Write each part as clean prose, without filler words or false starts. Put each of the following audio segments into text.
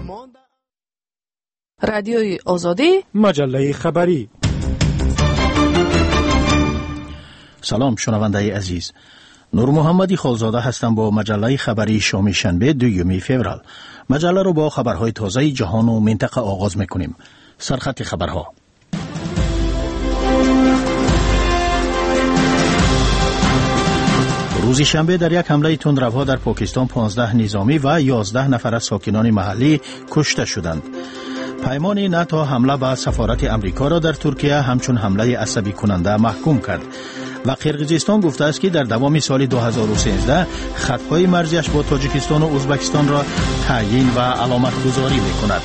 رادیوی آزادی، مجله خبری. سلام شنونده عزیز، نور محمدی خالزاده هستم با مجله خبری شام شنبه 2 فوریه. مجله رو با خبرهای تازه جهان و منطقه آغاز میکنیم. سرخط خبرها: روز شنبه در یک حمله تندروها در پاکستان 15 نظامی و 11 نفر از ساکنان محلی کشته شدند. پیمان ناتو حمله به سفارت امریکا را در ترکیه همچون حمله عصبی کننده محکوم کرد و قرقیزستان گفته است که در دوام سال 2013 خطهای مرزیش با تاجیکستان و ازبکستان را تعیین و علامت گذاری می‌کند.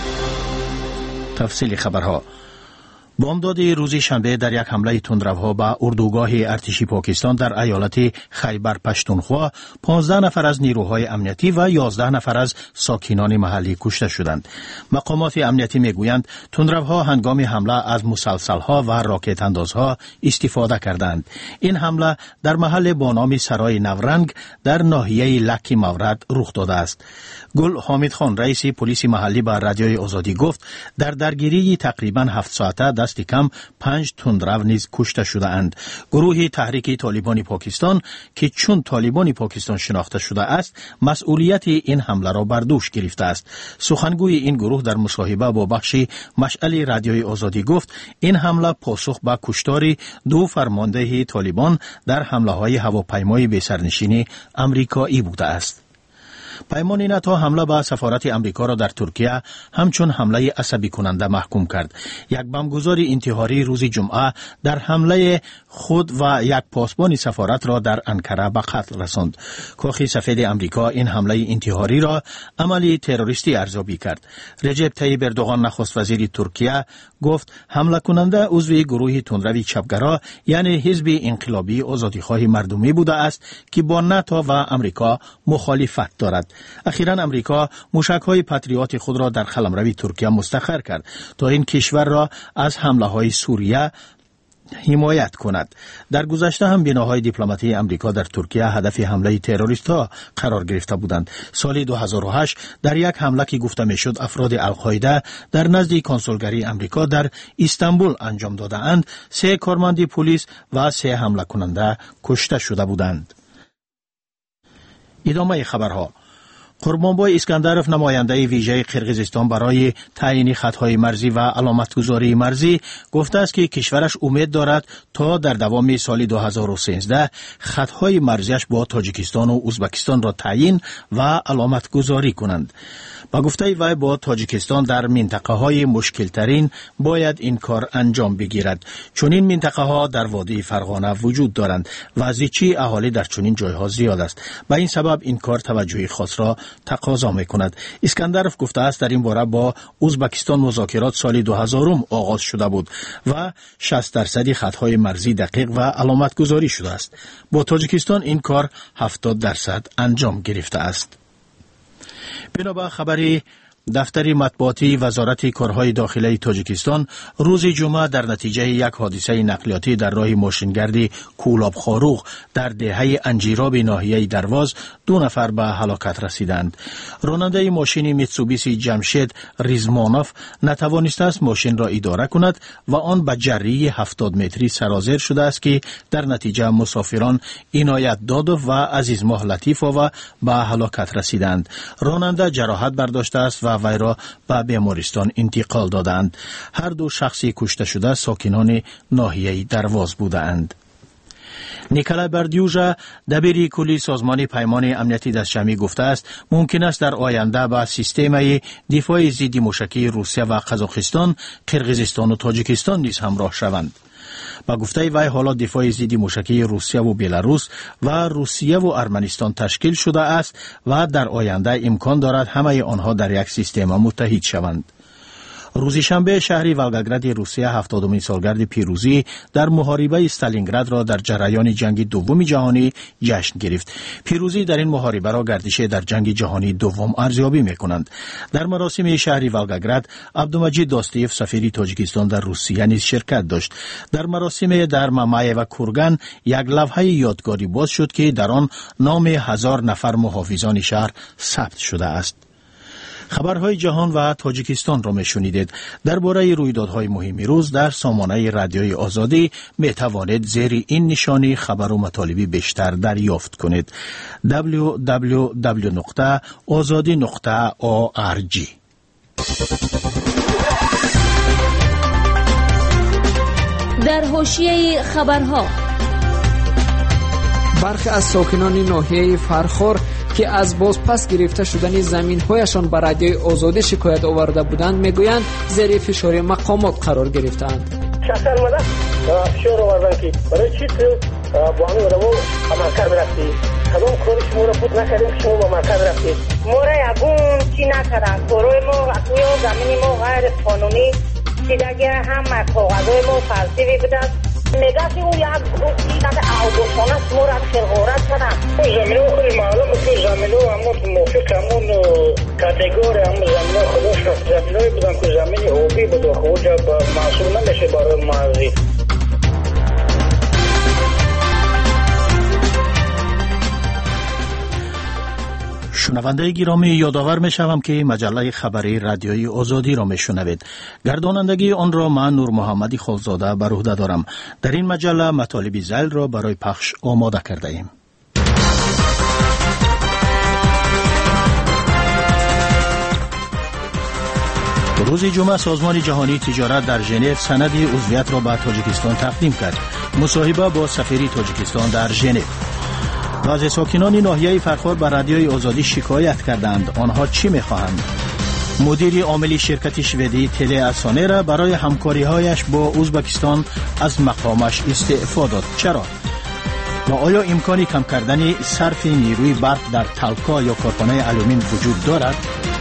تفصیل خبرها: بامداد روز شنبه در یک حمله تندروها به اردوگاه ارتشی پاکستان در ایالت خیبر پشتونخوا 15 نفر از نیروهای امنیتی و 11 نفر از ساکنان محلی کشته شدند. مقامات امنیتی میگویند تندروها هنگام حمله از مسلسل‌ها و راکت اندازها استفاده کردند. این حمله در محل با نام سرای نورنگ در ناحیه لکی مورد رخ داده است. گل حامد خان رئیس پلیس محلی به رادیوی آزادی گفت در درگیری تقریباً 7 ساعته دست کم 5 تندرو نیز کشته شده اند. گروه تحریک طالبان پاکستان که چون طالبان پاکستان شناخته شده است مسئولیت این حمله را بر دوش گرفته است. سخنگوی این گروه در مصاحبه با بخش مشعل رادیوی آزادی گفت این حمله پاسخ به کشتار 2 فرمانده طالبان در حمله‌های هواپیمای بی‌سرنشین آمریکایی بوده است. پیمان ناتو حمله به سفارت امریکا را در ترکیه همچون حمله عصبی کننده محکوم کرد. یک بمبگذار انتحاری روز جمعه در حمله خود و یک پاسبان سفارت را در انکره به قتل رساند. کاخ سفید امریکا این حمله انتحاری را عملی تروریستی ارزیابی کرد. رجب طیب اردوغان نخست وزیر ترکیه گفت حمله کننده عضو گروه تندرو چپگرا یعنی حزب انقلابی آزادیخواه مردمی بوده است که با ناتو و امریکا مخالفت دارد. اخیراً امریکا موشک‌های پاتریوت خود را در قلمرو ترکیه مستقر کرد تا این کشور را از حمله‌های سوریه حمایت کند. در گذشته هم بناهای دیپلماتی امریکا در ترکیه هدف حمله تروریست‌ها قرار گرفته بودند. سال 2008 در یک حمله که گفته میشد افراد القاعده در نزد کنسولگری امریکا در استانبول انجام داده‌اند 3 کارمند پلیس و 3 حمله کننده کشته شده بودند. ادامه خبرها: قربانبای اسکندرف نماینده ویژه قرقیزستان برای تعیین خطهای مرزی و علامتگذاری مرزی گفته است که کشورش امید دارد تا در دوام سال 2013 خطهای مرزیش با تاجیکستان و ازبکستان را تعیین و علامتگذاری کنند. با گفته وی با تاجیکستان در منطقه های مشکل ترین باید این کار انجام بگیرد چون این منطقه ها در وادی فرغانه وجود دارند و زیچی اهالی در چنین جایها زیاد است. به این سبب این کار توجه خاص را تقاضا می‌کند. اسکندرف گفته است در این باره با ازبکستان مذاکرات سال 2000 آغاز شده بود و 60% خطهای مرزی دقیق و علامت گذاری شده است. با تاجیکستان این کار 70% انجام گرفته است. بنابر خبری دفتر مطبوعاتی وزارت کارهای داخلی تاجیکستان روز جمعه در نتیجه یک حادثه نقلیاتی در راه ماشینگردی کولاب خاروق در دهه انجیراب ناحیه درواز 2 نفر به هلاکت رسیدند. راننده ماشین میتسوبیشی جمشید ریزمانوف نتوانسته است ماشین را اداره کند و آن به جری 70 متری سرازیر شده است که در نتیجه مسافران عنایت دادو و عزیزماه لطیفووا به هلاکت رسیدند. راننده جراحت برداشته است و وی را به بیمارستان انتقال دادند. هر 2 شخصی کشته شده ساکنان ناحیه درواز بودند. نیکلای بردیوژا دبیر کلی سازمان پیمان امنیتی دستجمعی گفته است ممکن است در آینده با سیستم دفاع ضد موشکی روسیه و قزاقستان، قرقیزستان و تاجیکستان نیز همراه شوند. با گفته وی حالا دفاع ضد موشکی روسیه و بلاروس و روسیه و ارمنستان تشکیل شده است و در آینده امکان دارد همه آنها در یک سیستم متحد شوند. روز شنبه شهر ولگاگراد روسیه 70مین سالگرد پیروزی در محاربه استالینگراد را در جریان جنگ دوم جهانی جشن گرفت. پیروزی در این محاربه را گردش در جنگ جهانی دوم ارزیابی می‌کنند. در مراسم شهر ولگاگراد عبدالمجید داستیف سفیر تاجیکستان در روسیه نیز شرکت داشت. در مراسم در مامای و کورگان یک لوحه یادگاری باز شد که در آن نام 1000 نفر محافظان شهر ثبت شده است. خبرهای جهان و تاجیکستان را میشنیدید. درباره رویدادهای مهم روز در سامانه رادیوی آزادی می توانید زیر این نشانی خبر و مطالبی بیشتر دریافت کنید. www.azadi.org. در حاشیه خبرها، برخی از ساکنان ناحیه فرخار که از بازپس گرفته شدن زمین‌هایشان به رادیوی آزادی شکایت آورده بودند میگویند زیر فشار مقامات قرار گرفتند. شخصا اومده فشار آوردن که برای چی تو با همین آدم‌ها به مرکز رفتی؟ کدام کاری شما را بود نکردیم که شما به مرکز رفتید؟ ما را یکون چی نکردن، کارای ما توی زمین ما غیر قانونی دیگه هم کاغذهای ما فلسفی بودن. میگه که اون یک گروهی که اوبوشانه ما را خلقارت کردن. زمین ها خیلی معلوم که زمین ها اما موفق همون کاتگوری هم زمین ها خودش رفت. زمین هایی بودن که زمین آبی بود و خود محصول نمیشه برای معزی. شنونده گرامی، یادآور می شوم که مجله خبری رادیوی آزادی را می شنوید. گردانندگی آن را من نور محمدی خالزاده بر عهده دارم. در این مجله مطالب ذیل را برای پخش آماده کرده ایم. روز جمعه سازمان جهانی تجارت در ژنو سند عضویت را به تاجیکستان تقدیم کرد. مصاحبه با سفیر تاجیکستان در ژنو. بعضی ساکنان ناحیه فرخار به رادیوی آزادی شکایت کردند. آنها چی می‌خواهند؟ مدیر عامل شرکت شوئدی تله اسانه را برای همکاری‌هایش با ازبکستان از مقامش استعفا داد. چرا؟ و آیا امکانی کم کردن صرف نیروی برق در تلکا یا کارخانه آلومین وجود دارد؟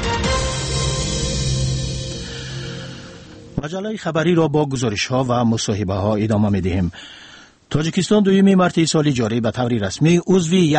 مجله خبری را با گزارش‌ها و مصاحبه‌ها ادامه می‌دهیم. تاجیکستان دویمین مرتبه سال جاری به طور رسمی عضو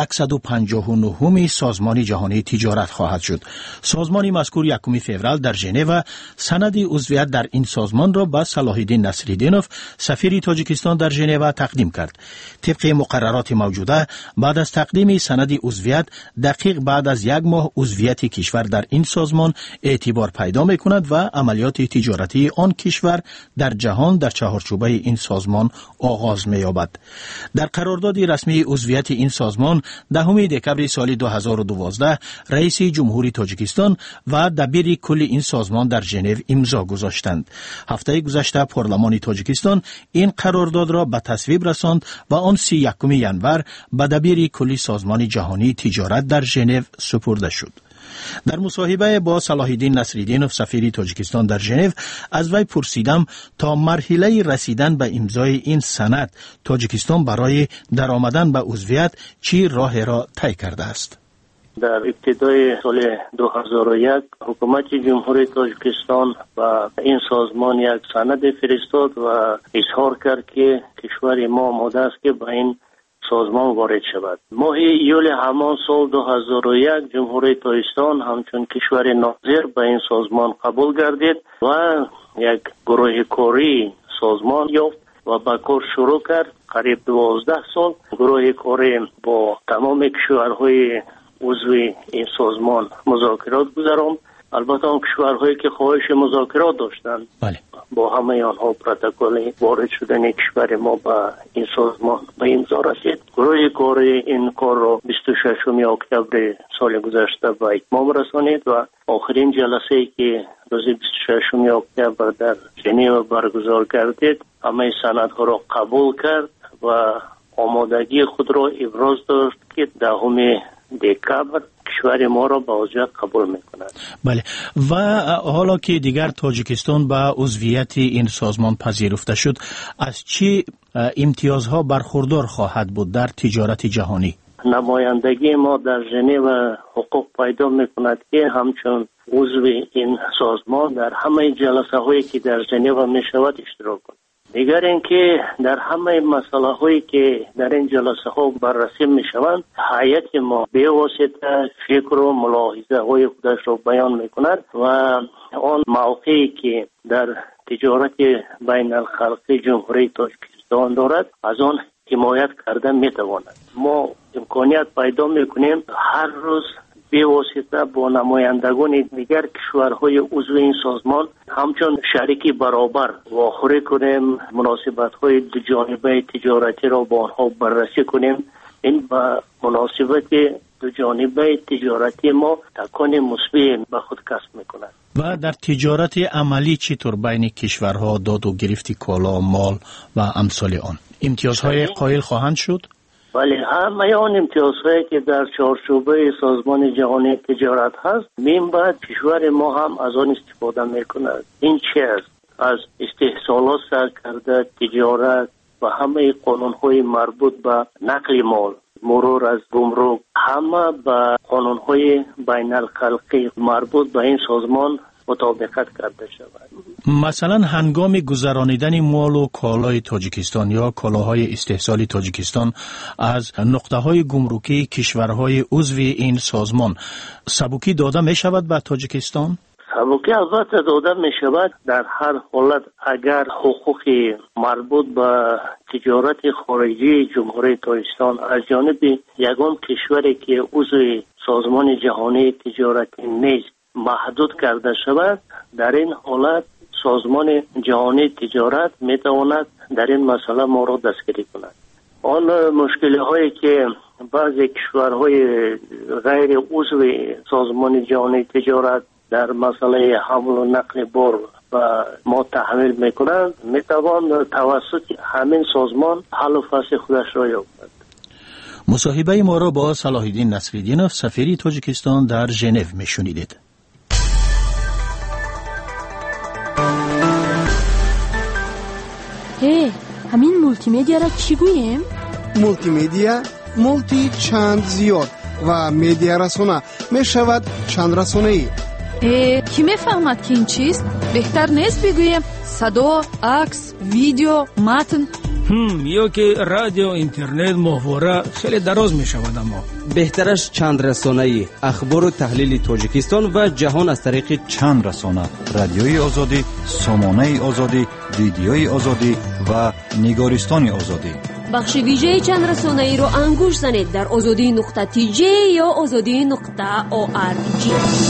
159 سازمان جهانی تجارت خواهد شد. سازمان مذکور 1 فوریه در ژنو سند عضویت در این سازمان را به صلاح‌الدین نصرالدینوف سفیر تاجیکستان در ژنو تقدیم کرد. طبق مقررات موجوده بعد از تقدیم سند عضویت دقیق بعد از 1 ماه عضویت کشور در این سازمان اعتبار پیدا می‌کند و عملیات تجارتی آن کشور در جهان در چهارچوبه این سازمان آغاز می‌یابد. در قرارداد رسمی عضویت این سازمان 10 دکمبر سال 2012 رئیس جمهوری تاجیکستان و دبیر کل این سازمان در ژنو امضا گذاشتند. هفته گذشته پارلمان تاجیکستان این قرارداد را به تصویب رساند و آن 31 ژانویه به دبیر کل سازمان جهانی تجارت در ژنو سپرده شد. در مصاحبه با صلاح‌الدین نصرالدینوف سفیر تاجیکستان در ژنو از وی پرسیدم تا مرحله رسیدن به امضای این سند تاجیکستان برای درآمدن به عضویت چی راه را طی کرده است. در ابتدای سال 2001 حکومت جمهوری تاجیکستان و این سازمان یک سند فرستاد و اظهار کرد که کشور ما آماده است که به این سازمان وارد شود. ماه ایول همان سال 2001 جمهوری تاجیکستان همچون کشور ناظر به این سازمان قبول گردید و یک گروه کاری سازمان یافت و به کار شروع کرد. قریب 12 سال گروه کاری با تمام کشورهای عضو این سازمان مذاکرات گذراند. البته اون کشورهایی که خواهش مذاکرات داشتند با همه آنها پروتکل وارد شدن کشور ما به این سازمان به امضا رسید. گروه کاری این کار را 26 اکتبر سال گذشته به اتمام رسانید و آخرین جلسه‌ای که روز 26 اکتبر در ژنو برگزار گردید همه سندها را قبول کرد و آمادگی خود را ابراز داشت که 10 دکمبر کشور ما را به عضویت قبول می‌کند. بله، و حالا که دیگر تاجیکستان به عضویت این سازمان پذیرفته شد، از چه امتیازها برخوردار خواهد بود در تجارت جهانی؟ نمایندگی ما در ژنو حقوق پیدا می‌کند که همچون عضو این سازمان در همه جلسه‌هایی که در ژنو می‌شود اشتراک کند. دیگر اینکه در همه مسائل هایی که در این جلسه ها بررسی می شوند هیئت ما به واسطه فکر و ملاحظه های خودش را بیان می کند و آن موقعی که در تجارت بین الخلقی جمهوری تاجیکستان دارد از آن حمایت کرده می تواند. ما امکانیت پیدا می کنیم هر روز به واسطه با نمایندگان دیگر کشورهای عضو این سازمان همچون شریک برابر واخوری کنیم، مناسبت‌های دو جانبه تجارتی را با آنها بررسی کنیم. این با مناسبت دو جانبه تجارتی ما تکان مثبت به خود کسب می‌کند. و در تجارت عملی چطور بین کشورها داد و گرفت کالا، مال و امثال آن امتیازهای قائل خواهند شد؟ بله، همه آن امتیازهایی که در چارچوبه سازمان جهانی تجارت هست من بعد کشور ما هم از آن استفاده میکند. این چه است؟ از استحصالات سر کرده تجارت و همه قانونهای مربوط به نقل مال، مرور از گمرک، همه به قانونهای بین الخلقی مربوط به این سازمان مطابقت کرده شود. مثلا هنگام گذرانیدن مال و کالای تاجیکستان یا کالاهای استحصال تاجیکستان از نقطه‌های گمرکی کشورهای عضو این سازمان سبوکی داده می شود به تاجیکستان؟ سبوکی البته داده می شود در هر حالت اگر حقوق مربوط به تجارت خارجی جمهوری تاجیکستان از جانب یگان کشوری که عضو سازمان جهانی تجارتی نیست محدود کرده شود، در این حالت سازمان جهانی تجارت می تواند در این مسئله ما را دستگیری کند. آن مشکلی هایی که بعضی کشورهای غیر عضو سازمان جهانی تجارت در مسئله حمل و نقل بار و ما تحمل می کنند می توان توسط همین سازمان حل و فصل خودش را یابد. مصاحبه ما را با صلاح الدین نصرالدینov سفیر تاجیکستان در ژنو می شنیدید. همین مولتی میدیا را چی گوییم؟ مولتی میدیا مولتی چند زیاد و میدیا رسانه می شود چند رسانه ای. کی میفهمد که این چیست؟ بهتر نیست بگوییم صدا، عکس، ویدیو، متن؟ یا که رادیو، اینترنت، محوره خیلی دراز می شود. اما بهترش چند رسانه‌ای، اخبار و تحلیل تاجیکستان و جهان از طریق چند رسانه، رادیوی آزادی، سامانه آزادی، ویدیوی آزادی و نگارستان آزادی. بخش ویژه چند رسانه‌ای رو انگوش زنید در azadi.tj یا azadi.org.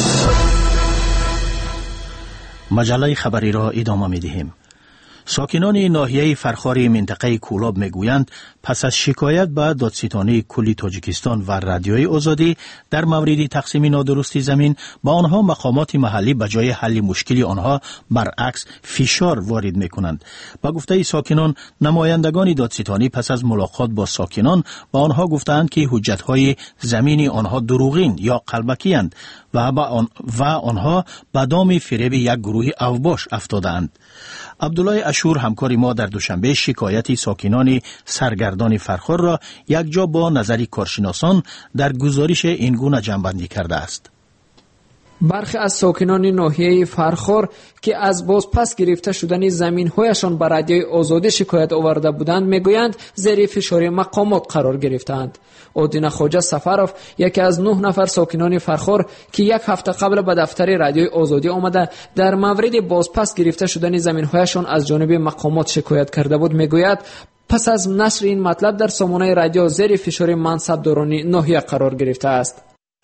مجله خبری را ادامه می دهیم. ساکنان ناحیه فرخار منطقه کولاب میگویند پس از شکایت به دادستانی کلی تاجیکستان و رادیوی آزادی در مورد تقسیم نادرست زمین با آنها مقامات محلی به جای حل مشکل آنها برعکس فشار وارد میکنند. با گفته ساکنان، نمایندگان دادستانی پس از ملاقات با ساکنان با آنها گفتند که حجت‌های زمین آنها دروغین یا قلبکی اند و آنها به دام فریب یک گروه اوباش افتادند. عبدالله اشور همکار ما در دوشنبه شکایت ساکنان سرگردان فرخار را یک جا با نظر کارشناسان در گزارش این گونه جمع‌بندی کرده است. برخی از ساکنان ناحیه فرخار که از بازپس گرفته شدن زمین‌هایشان به رادیوی آزادی شکایت آورده بودند میگویند زیر فشار مقامات قرار گرفتند. اودین خواجه سفروف یکی از 9 نفر ساکنان فرخار که یک هفته قبل به دفتر رادیوی آزادی آمده در مورد بازپس گرفته شدن زمین‌هایشان از جانب مقامات شکایت کرده بود میگوید پس از نشر این مطلب در سامانه رادیو زیر فشار منصبداران ناحیه قرار گرفته است.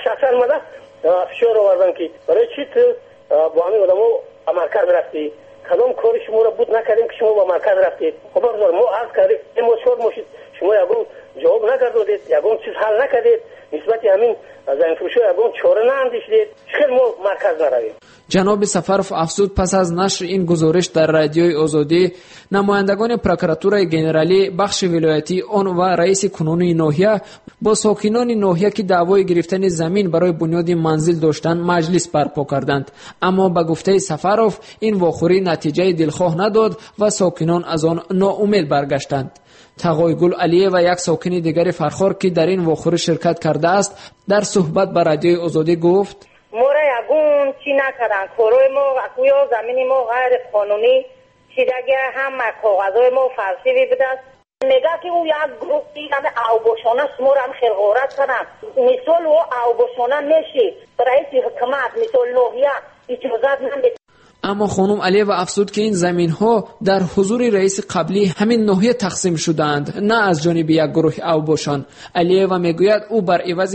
فشار آوردن که برای چی تو با همین آدمو مرکز رفتی؟ کدام کاری شما را بود نکردیم که شما با مرکز رفتید؟ خب بگذار ما عرض کردیم این مشکل ماشید شما یکم جواب نکردید، یکم چیز حل نکردید، نسبت همین زمین فروشی یکم چاره ناندیشیدید، چخیل ما مرکز نرویم. جناب سفروف افزود پس از نشر این گزارش در رادیوی آزادی نمایندگان پروکراتورای گنرالی بخش ولایتی آن و رئیس کنونی ناحیه با ساکنان ناحیه که دعوای گرفتن زمین برای بنیاد منزل داشتند مجلس برپا کردند، اما به گفته سفروف این واخوری نتیجه دلخواه نداد و ساکنان از آن ناامید برگشتند. تقای گل علیه و یک ساکن دیگر فرخار که در این واخوری شرکت کرده است در صحبت با رادیوی آزادی گفت ما را یگون چی نکردن، کارای ما اکویا زمین ما غیر قانونی چیدگه هم کاغذای ما فلسفی بوده است. میگه که او یک گروه دیگه اوباشانه ما را هم خلقارت کنن، مثال او اوباشانه میشی رئیس حکومت مثال ناحیه اجازت نمیده. اما خانم علیوا افزود که این زمین ها در حضور رئیس قبلی همین ناحیه تقسیم شدند، نه از جانب یک گروه اوباشان. علیوا میگوید او بر عوض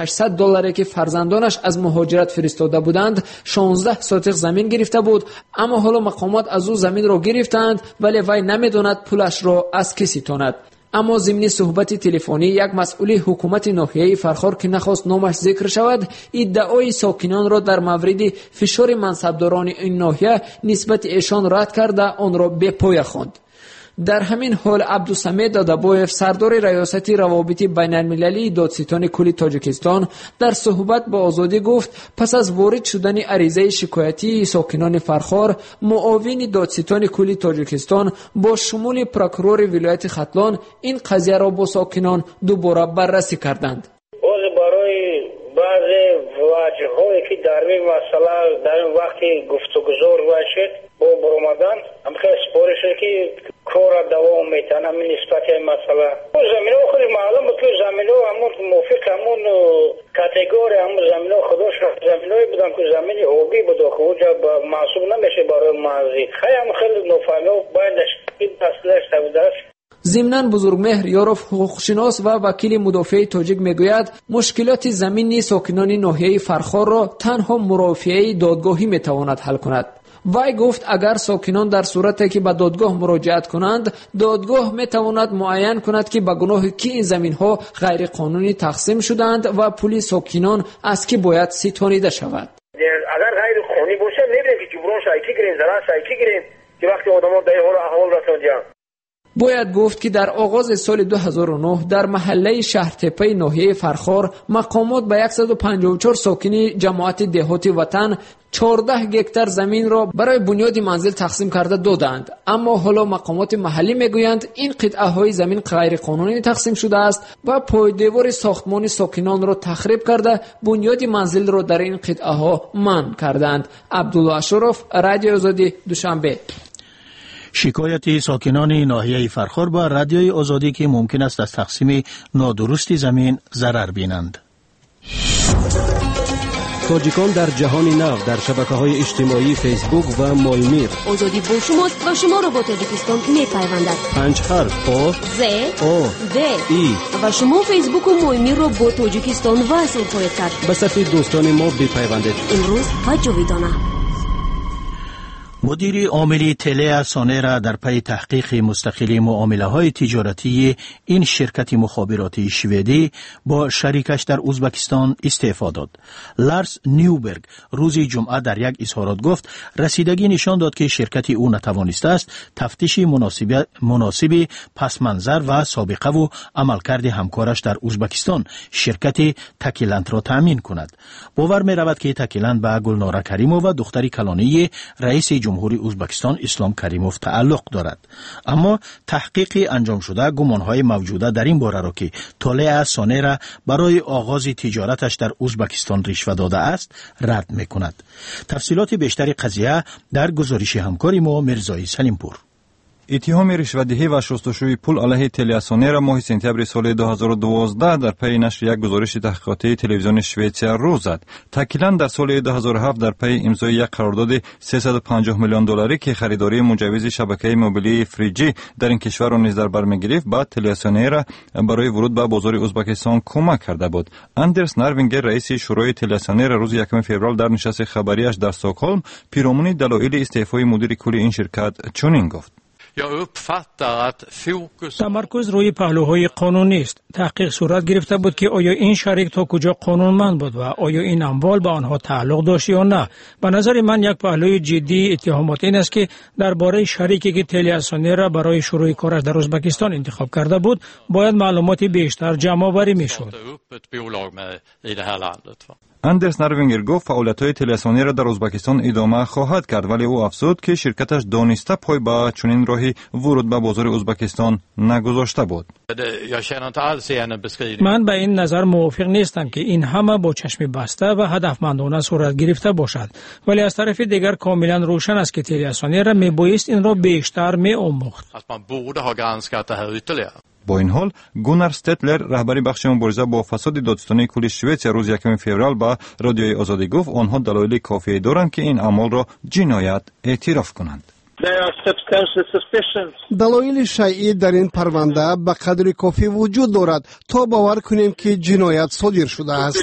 $1800 که فرزندانش از مهاجرت فرستاده بودند 16 سوتق زمین گرفته بود، اما حالا مقامات از او زمین را گرفتند ولی وی نمیداند پولش را از کی ستاند. اما ضمن صحبت تلفنی یک مسئول حکومت ناحیه فرخار که نخواست نامش ذکر شود، ادعای ساکنان را در مورد فشار منصبداران این ناحیه نسبت ایشان رد کرده آن را به پای خواند. در همین حال عبدالصمد دادابویف سردار ریاست روابط بین المللی دادستان کل تاجیکستان در صحبت با آزادی گفت پس از وارد شدن عریضه شکایتی ساکنان فرخار، معاون دادستان کل تاجیکستان با شمول پروکورور ولایت ختلان این قضیه را با ساکنان دوباره بررسی کردند. برای بعض وجه‌هایی که در این مسئله در این وقتی گفتگوزار شد با برآمدن هم خیلی سپارشه که کار دوام میتونه من نسبت این مسئله زمین ها خیلی معلوم بود که زمین ها همون موافق همون کاتگوری همون زمین ها خودش زمین هایی بودن که زمین آبی بود و خودجا محسوب نمیشه برای مازی خیلی نفهمی ها بایدش این اصلش تبوده است. ضمناً بزرگمهر یاروف حقوقشناس و وکیل مدافع تاجیک میگوید مشکلات زمینی ساکنان ناحیه فرخار را تنها مرافعه دادگاهی میتواند حل کند. وی گفت اگر ساکنان در صورتی که به دادگاه مراجعت کنند، دادگاه میتواند معین کند که به گناه کی این زمین ها غیر قانونی تقسیم شدند و پول ساکنان از کی باید ستانیده شود. اگر غیر قانونی باشه نمیدونم که جبران شایکی گیریم زران شایکی گیریم که وقتی آدم‌ها در حال احوال رسوندن. باید گفت که در آغاز سال 2009 در محله شهرتپه ناحیه فرخار مقامات به 154 ساکن جماعت دهاتی وطن 14 هکتار زمین را برای بنیاد منزل تقسیم کرده دادند، اما حالا مقامات محلی میگویند این قطعه های زمین غیر قانونی تقسیم شده است و پایدیوار ساختمان ساکنان را تخریب کرده بنیاد منزل را در این قطعه ها منع کردند. عبدالله اشرف، رادیو آزادی، دوشنبه. شکایت ساکنان ناحیه فرخار با رادیوی آزادی که ممکن است از تقسیم نادرست زمین ضرر بینند. تاجیکان در جهان نو در شبکه‌های اجتماعی فیسبوک و مایمیر. آزادی با شماست و شما را با تاجیکستان می‌پیوندد. 5 حرف آ ز او د ای و شما فیسبوک و مایمیر را با تاجیکستان وصل خواهید کرد. به صفحه دوستان ما بپیوندید. امروز و جاویدانه. مدیر عامل تله سانرا در پی تحقیق مستقل معامله‌های تجارتی این شرکت مخابراتی شوئدی با شریکش در ازبکستان استعفا داد. لارس نیوبرگ روز جمعه در یک اظهارات گفت رسیدگی نشان داد که شرکت او نتوانسته است تفتیش مناسب پس منظر و سابقه و عملکرد همکارش در ازبکستان شرکت تکیلند را تأمین کند. باور می رود که تکیلند به گلناره کریموف و دختری کلانی رئیس جمهوری ازبکستان اسلام کریموف تعلق دارد، اما تحقیق انجام شده گمانهای موجوده در این باره را که طالع سانرا برای آغاز تجارتش در ازبکستان رشوه داده است رد می‌کند. تفصیلات بیشتر قضیه در گزارش همکاری ما مرزایی سلیمپور. اتهام رشوه‌دهی و شستشوی پول علیه تله سانرا ماه سپتامبر سال 2012 در پی نشر یک گزارش تحقیقاتی تلویزیون شوئدیا روز زد. تکیلند در سال 2007 در پی امضای یک قرارداد $350 میلیون که خریداری مجوز شبکه موبیلی فریجی در این کشور را نیز در بر می‌گرفت، بعد تله سانرا برای ورود به بازار ازبکستان کمک کرده بود. اندرس نروینگر رئیس شورای تله سانرا روز 1 فوریه در نشست خبریش در استکهلم پیرامون دلایل استعفای مدیر کل این شرکت چنین گفت: تمرکز روی پهلوهای قانونی است. تحقیق صورت گرفته بود که آیا این شریک تا کجا قانونمند بود و آیا این اموال به آنها تعلق داشت یا نه. به نظر من یک پهلوی جدی اتهامات این است که درباره شریکی که تله سانرا برای شروع کارش در ازبکستان انتخاب کرده بود باید معلومات بیشتر جمع آوری میشد. اندرس نروینگر گفت فعالیت‌های تله سانرا در ازبکستان ادامه خواهد کرد، ولی او افزود که شرکتش دانسته پای به چنین راهی ورود به بازار ازبکستان نگذاشته بود. من به این نظر موافق نیستم که این همه با چشم بسته و هدفمندانه صورت گرفته باشد، ولی از طرف دیگر کاملا روشن است که تله سانرا میبایست این را بیشتر می‌آموخت. با این حال گونار استتلر رهبری بخش مبارزه با فساد دادستانی کل شوئیسریا روز 1 فوریه به رادیوی آزادی گفت آنها دلایل کافی دارند که این اعمال را جنایت اعتراف کنند. دلایل شیعی در این پرونده به قدر کافی وجود دارد تا باور کنیم که جنایت صادر شده است.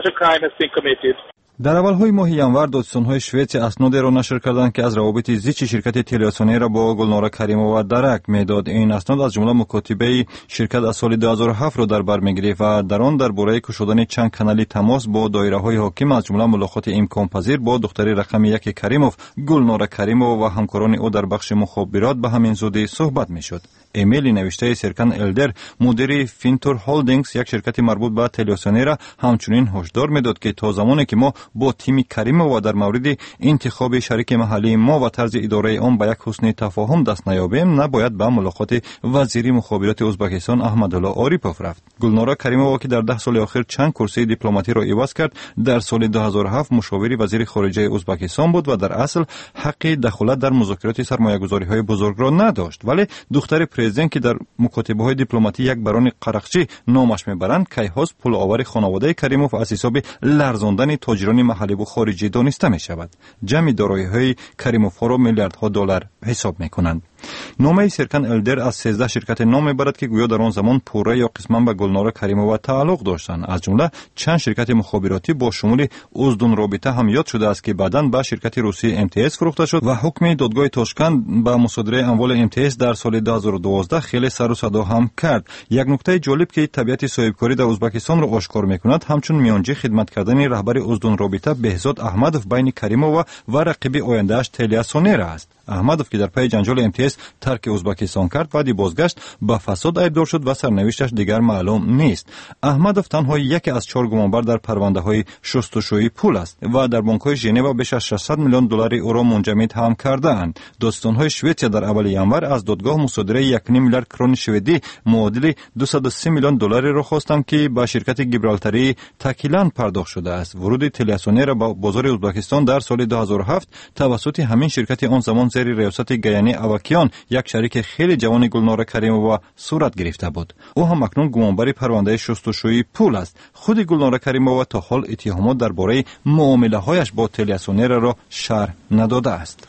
در اولهای ماه ینور دادستان‌های شوئیس اسنادی را نشر کردند که از روابط زیچ شرکت تلویزیونی با گلنار کریمووا درک میداد. این اسناد از جمله مکاتبه شرکت از سال 2007 را در بر می‌گرفت و در آن درباره گشودن چند کانالی تماس با دایره‌های حاکم از جمله ملاقات امکان پذیر با دختر رقم 1 کریموف گلنار کریمووا و همکاران او در بخش مخابرات به همین زودی صحبت می‌شد. ایمیل نوشته سرکان الدر مدیر فینتور هولدینگز یک شرکت مربوط به تلویزیونی را همچنین هشدار میداد که تا زمانی که ما با تیم کریمووا در مورد انتخاب شریک محلی ما و طرز اداره آن به یک حسن تفاهم دست نیابیم نباید به ملاقات وزیر مخابرات ازبکستان احمدالله آریپوف رفت. گلنار کریمووا که در 10 سال اخیر چند کرسی دیپلماتی را عوض کرد در سال 2007 مشاور وزیر خارجه ازبکستان بود و در اصل حق دخالت در مذاکرات سرمایه‌گذاری‌های بزرگ را نداشت، ولی دختر پرزیدنت که در مکاتبه‌های دیپلماتی یک بران قرقچی نامش میبرند کیهاس پول آور خانواده کریموف از حساب لرزاندن تاجران محلی و خارجی دانسته می شود. جمع دارایی‌های کریموف را میلیاردها دلار حساب میکنند. نامه سرکان الدر از 13 شرکت نام میبرد که گویا در آن زمان پوره یا قسما به گلنار کریمووا تعلق داشتند. از جمله چند شرکت مخابراتی با شمول اوزدون رابطه هم یاد شده است که بعداً به شرکت روسی MTS فروخته شد و حکم دادگاه تاشکند به مصادره اموال MTS در سال 2012 خیلی سر و صدا هم کرد. یک نکته جالب که طبیعت صاحبکاری در ازبکستان را آشکار میکند همچون میانجی خدمت کردن رهبر اوزدون رابطه بهزاد احمدوف بین کریمووا و رقیب آینده‌اش تلیاسونر است. احمدوف که در پی جنجال MTS ترک ازبکستان کرد بعدی بازگشت به فساد ایبدار شد و سرنوشتش دیگر معلوم نیست. احمدوف تنها یکی از 4 گمانبر در پرونده‌های شستشویی پول است و در بانک‌های ژنو بیش از 600 میلیون دلار یورو منجمد هم کرده‌اند. دادستان‌های شوئیس در اول ینور از دادگاه مصادره 1.5 میلیارد کرون شوئدی معادل 230 میلیون دلار را خواستند که به شرکت گیبرالتری تکیلان پرداخت شده است. ورود تلیاسونر به بازار ازبکستان در سال 2007 توسط همین شرکت آن زمان زیر ریاست گیانی اوکیان یک شریک خیلی جوان گلنار کریمووا صورت گرفته بود. او هم اکنون گمانبر پرونده شستشویی پول است. خود گلنار کریمووا تا حال اتهامات درباره معامله‌هایش با تلیاسونر را شرح نداده است.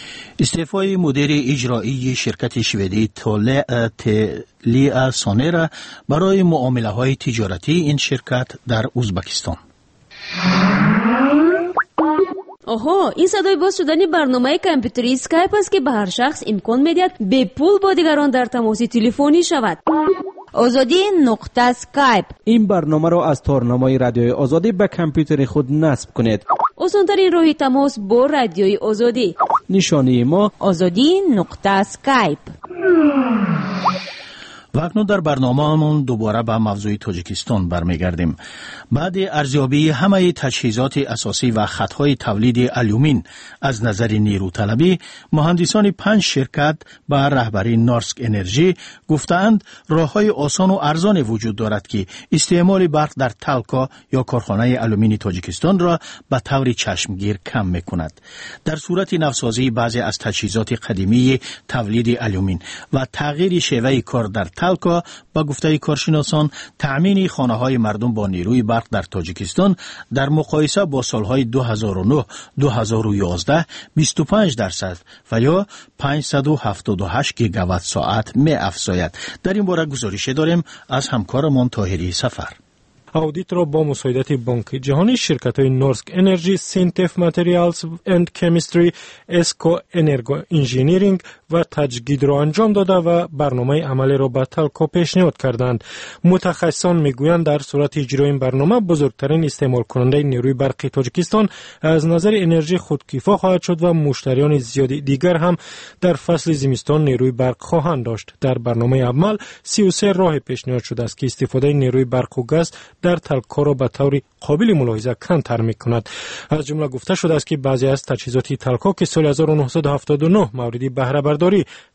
استعفای مدیر اجرایی شرکت شوئدی تلیاسونر برای معامله‌های تجارتی این شرکت در ازبکستان. آها، این صدای باز شدن برنامه کامپیوتری اسکایپ است که به هر شخص امکان می‌دهد به پول با دیگران در تماس تلفنی شود. آزادی نقطه اسکایپ. این برنامه را از تارنمای رادیوی آزادی به کامپیوتر خود نصب کنید. آسان‌ترین راه تماس با رادیوی آزادی. نشانی ما آزادی نقطه اسکایپ. و اکنون در برنامه‌مون دوباره به موضوع تاجیکستان برمیگردیم. بعد ارزیابی همه تجهیزات اساسی و خطهای تولید آلومین از نظر نیروطلبی، مهندسان 5 شرکت به رهبری نورسک انرژی گفتند راه‌های آسان و ارزان وجود دارد که استعمال برق در تالکا یا کارخانه آلومین تاجیکستان را به طور چشمگیر کم می‌کند. در صورت نوسازی بعضی از تجهیزات قدیمی تولید آلومین و تغییر شیوه کار در تالکا، با گفته کارشناسان تأمین خانه‌های مردم با نیروی برق در تاجیکستان در مقایسه با سالهای 2009-2011 25% و یا 578 گیگاوات ساعت می افزاید. در این باره گزارش داریم از همکارمان طاهری سفر. اودیت را با مساعدت بانک جهانی، شرکت‌های نورسک انرژی، سینتف ماتریالز اند کمیستری، اسکو انرگو انجینیرینگ و تجگید را انجام داده و برنامه عملی را به تالکا پیشنهاد کردند. متخصصان میگویند در صورت اجرای این برنامه بزرگترین استعمال کننده نیروی برقی تاجیکستان از نظر انرژی خودکفا خواهد شد و مشتریان زیادی دیگر هم در فصل زمستان نیروی برق خواهند داشت. در برنامه عمل 33 راه پیشنهاد شده است که استفاده نیروی برق و گاز در تالکا را به طور قابل ملاحظه کمتر می‌کند. از جمله گفته شده است که بعضی از تجهیزات تالکا که سال 1979 موردی بهره برداری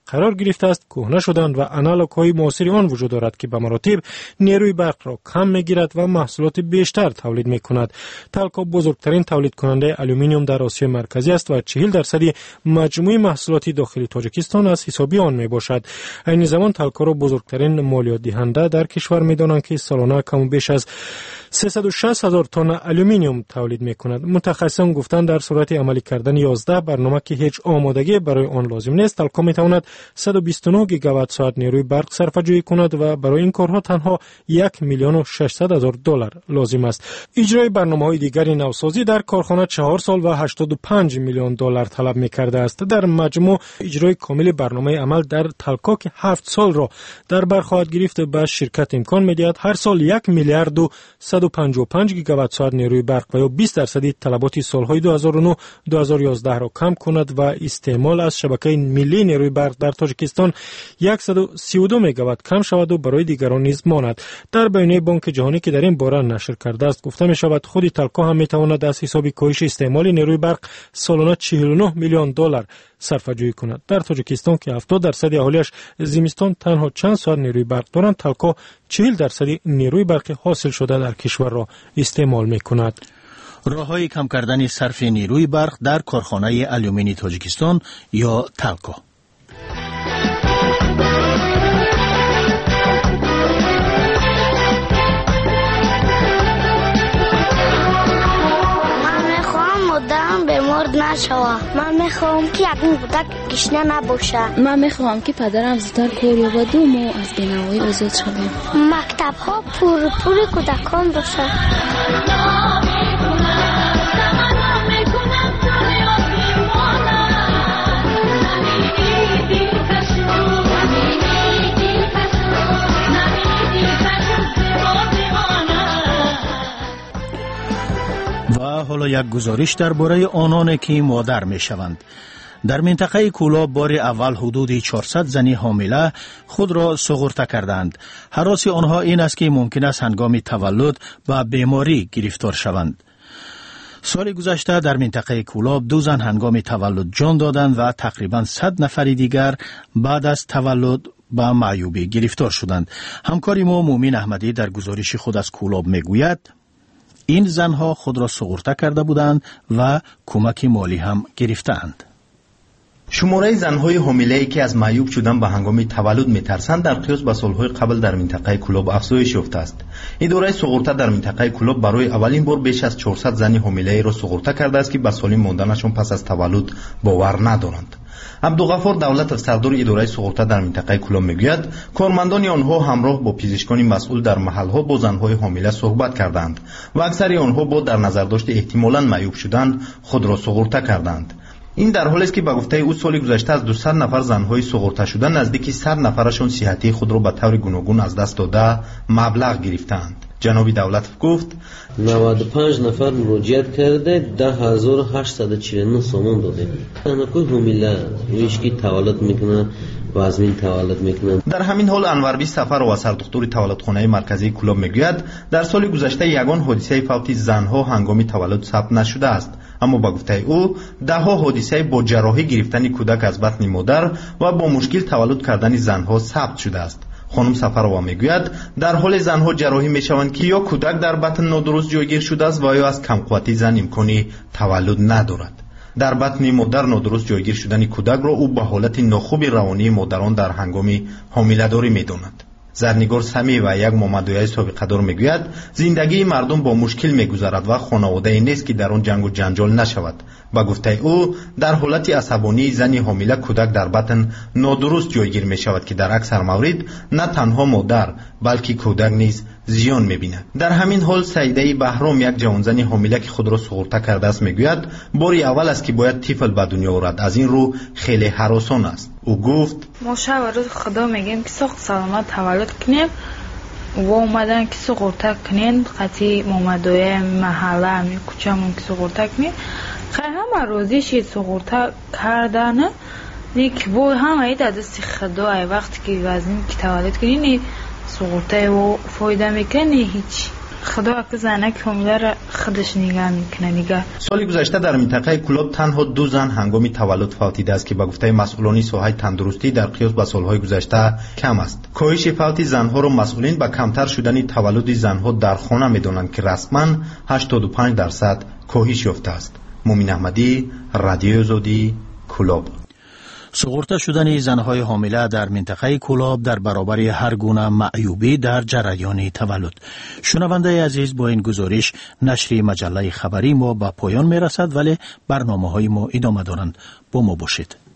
قرار گرفته است کهنه شدند و آنالوگ‌های معاصر آن وجود دارد که به مراتب نیروی برق را کم می‌گیرد و محصولات بیشتر تولید می‌کند. تالکو بزرگترین تولید کننده آلومینیوم در آسیای مرکزی است و 40% مجموع محصولات داخلی تاجیکستان از حسابی آن میباشد. این زمان تالکو را بزرگترین مالیات دهنده در کشور میدانند که سالانه کم بیش از 360,000 تن آلومینیوم تولید میکند. متخصصان گفتند در صورت عملی کردن 11 برنامه که هیچ آمادگی برای آن لازم نیست، تالکو میتواند 129 گیگاوات ساعت نیروی برق صرفه‌جویی کند و برای این کارها تنها 1,600,000 دلار لازم است. اجرای برنامه‌های دیگری نوسازی در کارخانه 4 سال و 85 میلیون دلار طلب می‌کرده است. در مجموع اجرای کامل برنامه عمل در تالکو که 7 سال را در بر خواهد گرفت به شرکت امکان می‌دهد هر سال 1 میلیارد و 155 گیگاوات ساعت نیروی برق و یا 20% طلبات سالهای 2009-2011 را کم کند و استعمال از شبکه ملی نیروی برق در تاجیکستان 132 مگاوات کم شود و برای دیگران نیز ماند. در بیانیه بانک جهانی که در این باره نشر کرده است گفته می‌شود خود تالکو هم می‌تواند از حساب کاهش استعمال نیروی برق سالانه 49 میلیون دلار صرفه‌جویی کند. در تاجیکستان که 70% اهالیش زمستان تنها چند ساعت نیروی برق دارند، تالکو 40% نیروی برق حاصل شده در کشور را استعمال می‌کند. راه‌های کم کردن صرف نیروی برق در کارخانه آلومینی تاجیکستان یا تالکو. من میخوام که یقین کودک گشنه نباشه. من میخوام که پدرم زودتر کار یابد و ما از بینوایی آزاد شویم. مکتب ها پر کودکان باشه. و حالا یک گزارش درباره آنان که مادر می شوند. در منطقه کولاب بار اول حدود 400 زنی حامله خود را سغورته کردند. هراس آنها این است که ممکن است هنگام تولد به بیماری گرفتار شوند. سال گذشته در منطقه کولاب 2 زن هنگام تولد جان دادند و تقریبا 100 نفر دیگر بعد از تولد به معیوبی گرفتار شدند. همکار ما مومین احمدی در گزارش خود از کولاب میگوید این زنها خود را سغورته کرده بودند و کمک مالی هم گرفتند. شماره زنهای حامله‌ای که از معیوب شدن به هنگام تولد میترسند در قیاس با سالهای قبل در منطقه کولاب افزایش یافته است. اداره سغورته در منطقه کولاب برای اولین بار بیش از 400 زن حامله‌ای را سغورته کرده است که به سالم ماندنشان پس از تولد باور ندارند. عبدالغفار دولت سردار اداره سغورته در منطقه کولاب میگوید کارمندان آنها همراه با پزشکان مسئول در محلها با زنهای حامله صحبت کردند و اکثر آنها با در نظر داشت احتمالاً معیوب شدن خود را سغورته کردند. این در حالی است که به گفته او سال گذشته از 200 نفر زنهای سغورته شده نزدیک 100 نفرشان صحتی خود را به طور گوناگون از دست داده مبلغ گرفتند. جناب دولت گفت 95 نفر مراجعت کرده 10849 سامان داده. تنها حامله ویش کی تولد میکنه وزمین تولد میکنه. در همین حال انوربی سفر و سردختور تولدخانه مرکزی کولاب میگوید در سال گذشته یگان حادثه فوت زنها هنگام تولد ثبت نشده است، اما با گفته او 10 حادثه با جراحی گرفتن کودک از بطن مادر و با مشکل تولد کردن زنها ثبت شده است. خانم سفروا میگوید در حال زنها جراحی میشوند که یا کودک در بطن نادرست جایگیر شده است و یا از کمقوتی زن امکانی تولد ندارد. در بطن مادر نادرست جایگیر شدن کودک را او به حالت ناخوب روانی مادران در هنگام حامله‌داری میداند. زرنگار سمی و یک مامدویای سابقه دار میگوید زندگی مردم با مشکل میگذرد و خانواده نیست که در آن جنگ و جنجال نشود. با گفته او در حالت عصبانی زن حامله کودک در بطن نادرست جایگیر می شود که در اکثر موارد نه تنها مادر بلکه کودک نیز زیان می بیند. در همین حال سعیده بهرام یک جوانزن حامله که خود را سغورته کرده است میگوید باری اول است که باید طفل به دنیا آورد، از این رو خیلی هراسان است. او گفت ما شب و روز خدا میگیم که سخت سلامت تولد کنیم و اومدن که سغورته کنین قطعی مامدوی محله همی کوچه‌مون که سغورته کنین خیلی همه روزیشی سغورته کردن نیک بو همه اید دست خدا ای وقتی که وزنیم که تولد کنین سغورته و فایده میکنی هیچ خدا که زنک حامله را خودش نگاه میکنه دیگه. سال گذشته در منطقه کلوب تنها 2 زن هنگام تولد فوت دیده است که به گفته مسئولان ساحه تندرستی در قیاس با سالهای گذشته کم است. کاهش فوت زنها را مسئولین به کمتر شدن تولد زنها در خانه میدانند که رسما 85% کاهش یافته است. مومن احمدی، رادیو آزادی، کلوب. سقوط شدن زنهای حامله در منطقه کلاب در برابر هر گونه معیوبی در جریان تولد. شنونده عزیز، با این گزارش نشر مجله خبری ما به پایان می رسد، ولی برنامه های ما ادامه دارند. با ما باشید.